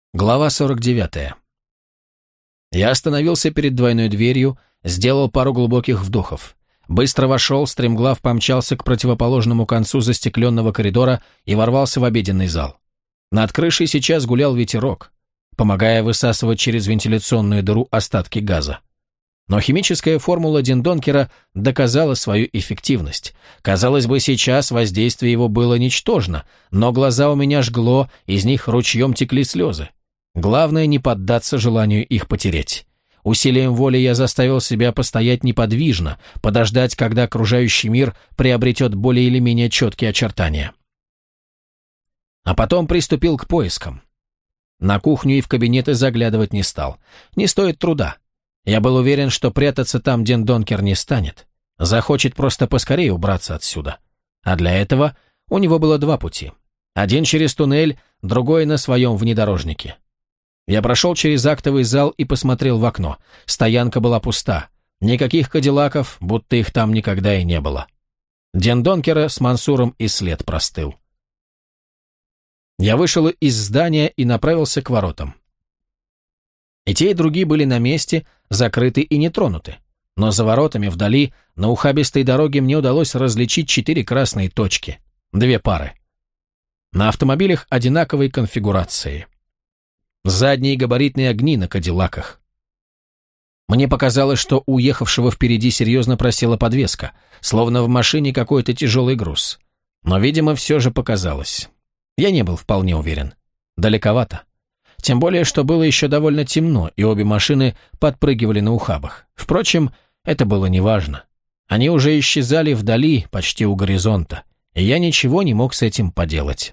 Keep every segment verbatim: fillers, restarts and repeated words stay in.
Глава сорок девятая. Я остановился перед двойной дверью, сделал пару глубоких вдохов. Быстро вошел, стремглав помчался к противоположному концу застекленного коридора и ворвался в обеденный зал. Над крышей сейчас гулял ветерок, помогая высасывать через вентиляционную дыру остатки газа. Но химическая формула Диндонкера доказала свою эффективность. Казалось бы, сейчас воздействие его было ничтожно, но глаза у меня жгло, из них ручьем текли слезы. Главное не поддаться желанию их потереть. Усилием воли я заставил себя постоять неподвижно, подождать, когда окружающий мир приобретет более или менее четкие очертания. А потом приступил к поискам. На кухню и в кабинеты заглядывать не стал. Не стоит труда. Я был уверен, что прятаться там Диндонкер не станет. Захочет просто поскорее убраться отсюда. А для этого у него было два пути. Один через туннель, другой на своем внедорожнике. Я прошел через актовый зал и посмотрел в окно. Стоянка была пуста. Никаких кадиллаков, будто их там никогда и не было. Диндонкера с Мансуром и след простыл. Я вышел из здания и направился к воротам. И те, и другие были на месте, закрыты и не тронуты. Но за воротами вдали, на ухабистой дороге, мне удалось различить четыре красные точки. Две пары. На автомобилях одинаковой конфигурации. Задние габаритные огни на кадиллаках. Мне показалось, что у уехавшего впереди серьезно просела подвеска, словно в машине какой-то тяжелый груз. Но, видимо, все же показалось. Я не был вполне уверен. Далековато. Тем более, что было еще довольно темно, и обе машины подпрыгивали на ухабах. Впрочем, это было неважно. Они уже исчезали вдали, почти у горизонта, и я ничего не мог с этим поделать.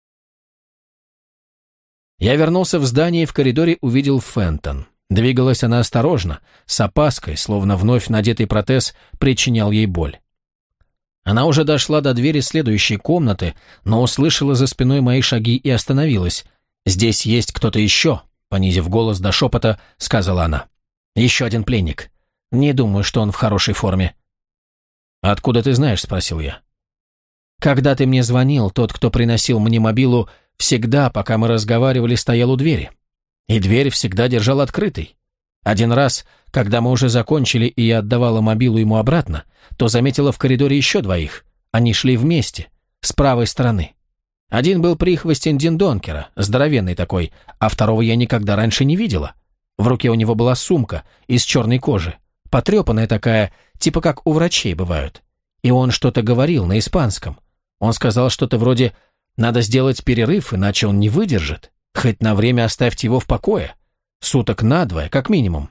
Я вернулся в здание и в коридоре увидел Фентон. Двигалась она осторожно, с опаской, словно вновь надетый протез причинял ей боль. Она уже дошла до двери следующей комнаты, но услышала за спиной мои шаги и остановилась. «Здесь есть кто-то еще», — понизив голос до шепота, сказала она. «Еще один пленник. Не думаю, что он в хорошей форме». «Откуда ты знаешь?» — спросил я. «Когда ты мне звонил, тот, кто приносил мне мобилу, всегда, пока мы разговаривали, стоял у двери. И дверь всегда держал открытой. Один раз, когда мы уже закончили, и я отдавала мобилу ему обратно, то заметила в коридоре еще двоих. Они шли вместе, с правой стороны. Один был прихвостень Диндонкера, здоровенный такой, а второго я никогда раньше не видела. В руке у него была сумка из черной кожи, потрепанная такая, типа как у врачей бывают. И он что-то говорил на испанском. Он сказал что-то вроде «надо сделать перерыв, иначе он не выдержит. Хоть на время оставьте его в покое. Суток на двое, как минимум».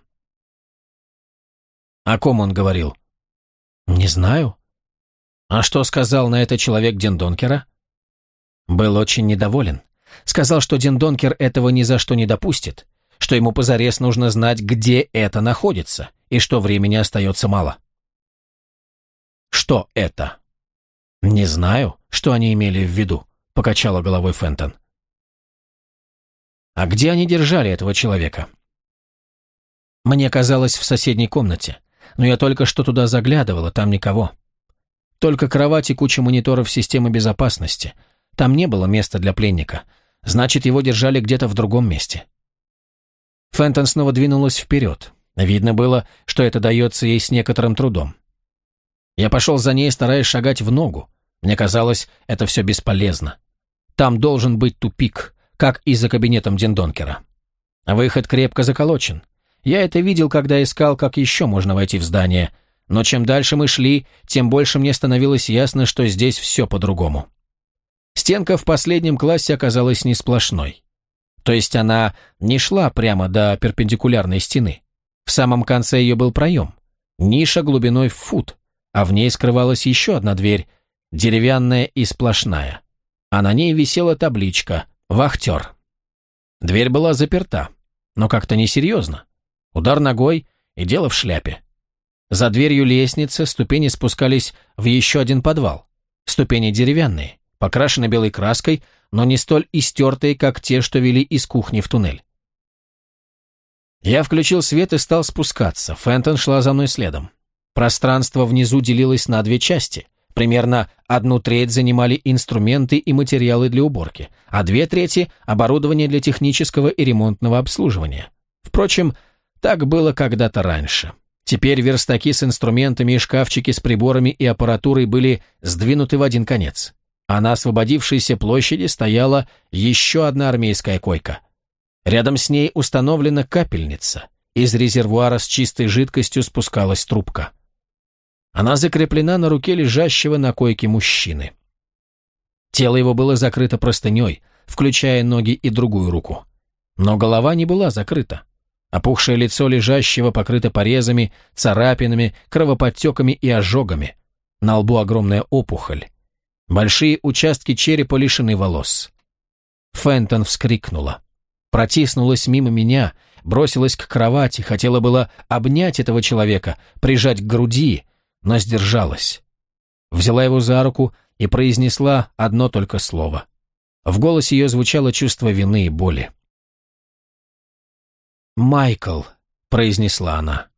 О ком он говорил? Не знаю. А что сказал на это человек Диндонкера? Был очень недоволен. Сказал, что Диндонкер этого ни за что не допустит, что ему позарез нужно знать, где это находится, и что времени остается мало. Что это? Не знаю, что они имели в виду, покачала головой Фентон. А где они держали этого человека? Мне казалось, в соседней комнате, но я только что туда заглядывала, там никого. Только кровать и куча мониторов системы безопасности. Там не было места для пленника. Значит, его держали где-то в другом месте. Фентон снова двинулась вперед. Видно было, что это дается ей с некоторым трудом. Я пошел за ней, стараясь шагать в ногу. Мне казалось, это все бесполезно. Там должен быть тупик, как и за кабинетом Диндонкера. Выход крепко заколочен. Я это видел, когда искал, как еще можно войти в здание. Но чем дальше мы шли, тем больше мне становилось ясно, что здесь все по-другому. Стенка в последнем классе оказалась не сплошной. То есть она не шла прямо до перпендикулярной стены. В самом конце ее был проем. Ниша глубиной в фут, а в ней скрывалась еще одна дверь, деревянная и сплошная. А на ней висела табличка «Вахтер». Дверь была заперта, но как-то несерьезно. Удар ногой и дело в шляпе. За дверью лестницы ступени спускались в еще один подвал. Ступени деревянные, покрашены белой краской, но не столь истертые, как те, что вели из кухни в туннель. Я включил свет и стал спускаться. Фентон шла за мной следом. Пространство внизу делилось на две части. Примерно одну треть занимали инструменты и материалы для уборки, а две трети – оборудование для технического и ремонтного обслуживания. Впрочем, так было когда-то раньше. Теперь верстаки с инструментами и шкафчики с приборами и аппаратурой были сдвинуты в один конец, а на освободившейся площади стояла еще одна армейская койка. Рядом с ней установлена капельница. Из резервуара с чистой жидкостью спускалась трубка. Она закреплена на руке лежащего на койке мужчины. Тело его было закрыто простыней, включая ноги и другую руку. Но голова не была закрыта. Опухшее лицо лежащего покрыто порезами, царапинами, кровоподтеками и ожогами. На лбу огромная опухоль. Большие участки черепа лишены волос. Фентон вскрикнула. Протиснулась мимо меня, бросилась к кровати, хотела было обнять этого человека, прижать к груди, но сдержалась. Взяла его за руку и произнесла одно только слово. В голосе ее звучало чувство вины и боли. «Майкл», — произнесла она.